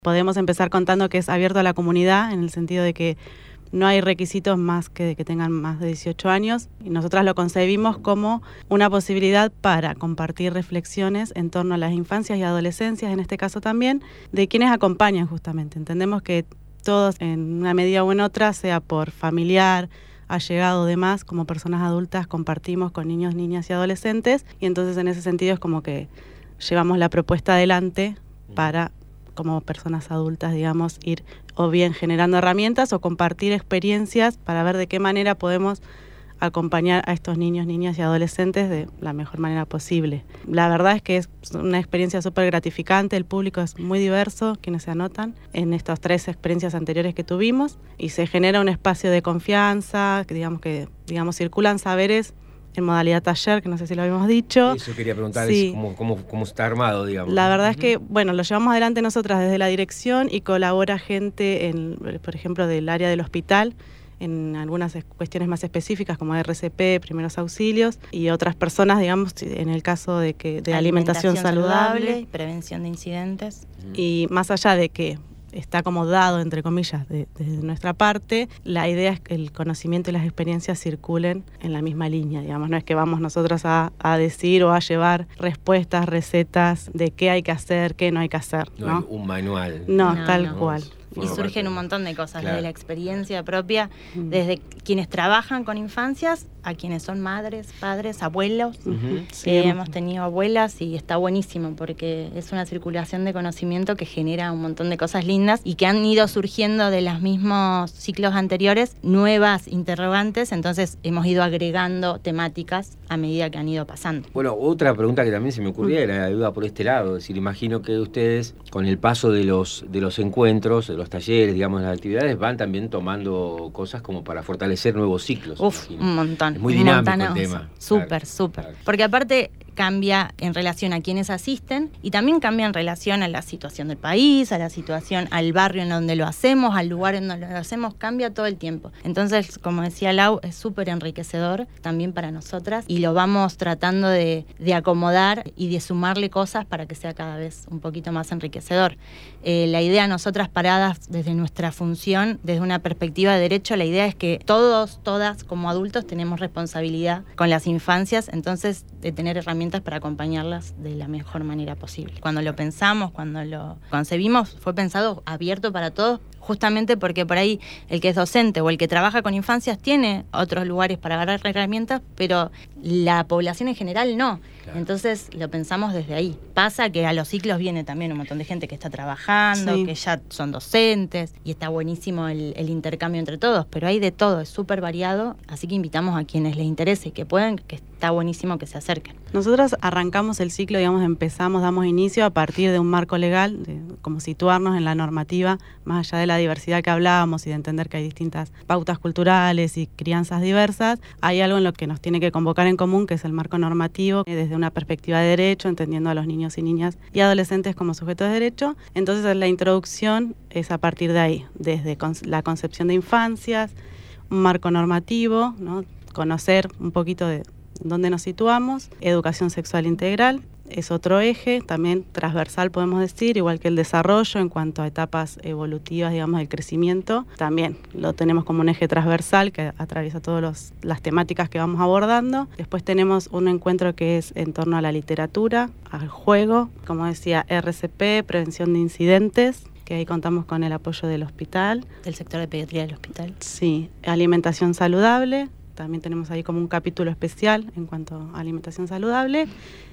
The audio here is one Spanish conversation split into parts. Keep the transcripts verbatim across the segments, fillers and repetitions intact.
Podemos empezar contando que es abierto a la comunidad, en el sentido de que no hay requisitos más que de que tengan más de dieciocho años, y nosotras lo concebimos como una posibilidad para compartir reflexiones en torno a las infancias y adolescencias, en este caso también, de quienes acompañan justamente. Entendemos que todos, en una medida u en otra, sea por familiar, allegado o demás, como personas adultas compartimos con niños, niñas y adolescentes, y entonces en ese sentido es como que llevamos la propuesta adelante para, como personas adultas, digamos, ir o bien generando herramientas o compartir experiencias para ver de qué manera podemos acompañar a estos niños, niñas y adolescentes de la mejor manera posible. La verdad es que es una experiencia súper gratificante, el público es muy diverso, quienes se anotan en estas tres experiencias anteriores que tuvimos, y se genera un espacio de confianza, que digamos que digamos circulan saberes en modalidad taller, que no sé si lo habíamos dicho. Eso quería preguntar, sí. es cómo, cómo, cómo está armado, digamos. La verdad es que, bueno, lo llevamos adelante nosotras desde la dirección y colabora gente, en, por ejemplo, del área del hospital, en algunas cuestiones más específicas como R C P, primeros auxilios, y otras personas, digamos, en el caso de que de alimentación, alimentación saludable, saludable, prevención de incidentes. Y más allá de que está como dado, entre comillas, de, de nuestra parte, la idea es que el conocimiento y las experiencias circulen en la misma línea, digamos, no es que vamos nosotros a, a decir o a llevar respuestas, recetas de qué hay que hacer, qué no hay que hacer, ¿no? No hay un manual. No, no tal no. cual. Y surgen un montón de cosas, claro, de la experiencia propia, mm. desde quienes trabajan con infancias a quienes son madres, padres, abuelos. Uh-huh. Sí, eh, hemos tenido abuelas y está buenísimo porque es una circulación de conocimiento que genera un montón de cosas lindas y que han ido surgiendo de los mismos ciclos anteriores nuevas interrogantes, entonces hemos ido agregando temáticas a medida que han ido pasando. Bueno, otra pregunta que también se me ocurría era la duda por este lado, es decir, imagino que ustedes con el paso de los, de los encuentros, de los talleres, digamos, las actividades, van también tomando cosas como para fortalecer nuevos ciclos. Uf, un montón. Es muy dinámico montano, el tema. Súper, claro, súper. claro. Porque aparte cambia en relación a quienes asisten y también cambia en relación a la situación del país, a la situación, al barrio en donde lo hacemos, al lugar en donde lo hacemos, cambia todo el tiempo. Entonces, como decía Lau, es súper enriquecedor también para nosotras y lo vamos tratando de, de acomodar y de sumarle cosas para que sea cada vez un poquito más enriquecedor. Eh, la idea, nosotras paradas desde nuestra función, desde una perspectiva de derecho, la idea es que todos, todas como adultos tenemos responsabilidad con las infancias, entonces de tener herramientas para acompañarlas de la mejor manera posible. Cuando lo pensamos, cuando lo concebimos, fue pensado abierto para todos, justamente porque por ahí el que es docente o el que trabaja con infancias tiene otros lugares para agarrar herramientas, pero la población en general no. Claro. Entonces lo pensamos desde ahí. Pasa que a los ciclos viene también un montón de gente que está trabajando, sí, que ya son docentes, y está buenísimo el, el intercambio entre todos, pero hay de todo, es súper variado, así que invitamos a quienes les interese y que puedan, que está buenísimo que se acerquen. Nosotros arrancamos el ciclo, digamos, empezamos, damos inicio a partir de un marco legal, de como situarnos en la normativa, más allá de la diversidad que hablábamos y de entender que hay distintas pautas culturales y crianzas diversas. Hay algo en lo que nos tiene que convocar en común, que es el marco normativo, desde una perspectiva de derecho, entendiendo a los niños y niñas y adolescentes como sujetos de derecho. Entonces la introducción es a partir de ahí, desde la concepción de infancias, un marco normativo, ¿no? Conocer un poquito de dónde nos situamos, educación sexual integral, es otro eje, también transversal podemos decir, igual que el desarrollo en cuanto a etapas evolutivas, digamos, del crecimiento, también lo tenemos como un eje transversal que atraviesa todas las temáticas que vamos abordando. Después tenemos un encuentro que es en torno a la literatura, al juego, como decía, R C P, prevención de incidentes, que ahí contamos con el apoyo del hospital. Del sector de pediatría del hospital. Sí, alimentación saludable, también tenemos ahí como un capítulo especial en cuanto a alimentación saludable.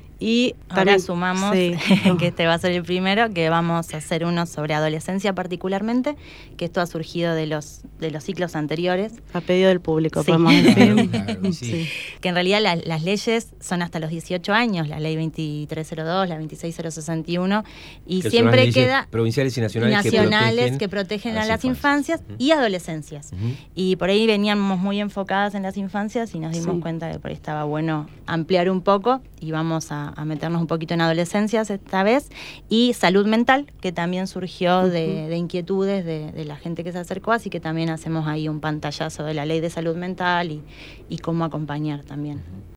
Y ahora también sumamos, sí, que este va a ser el primero, que vamos a hacer uno sobre adolescencia particularmente, que esto ha surgido de los de los ciclos anteriores. A pedido del público, sí, podemos decir. Claro, sí. Sí. Que en realidad la, las leyes son hasta los dieciocho años, la ley veintitrés cero dos, la veintiséis mil sesenta y uno, y que siempre queda provinciales y nacionales, nacionales que protegen, que protegen a a las las infancias, infancias uh-huh, y adolescencias. Uh-huh. Y por ahí veníamos muy enfocadas en las infancias y nos dimos Sí. cuenta que por ahí estaba bueno ampliar un poco y vamos a, a meternos un poquito en adolescencias esta vez, y salud mental, que también surgió uh-huh, de, de inquietudes de, de la gente que se acercó, así que también hacemos ahí un pantallazo de la ley de salud mental y, y cómo acompañar también.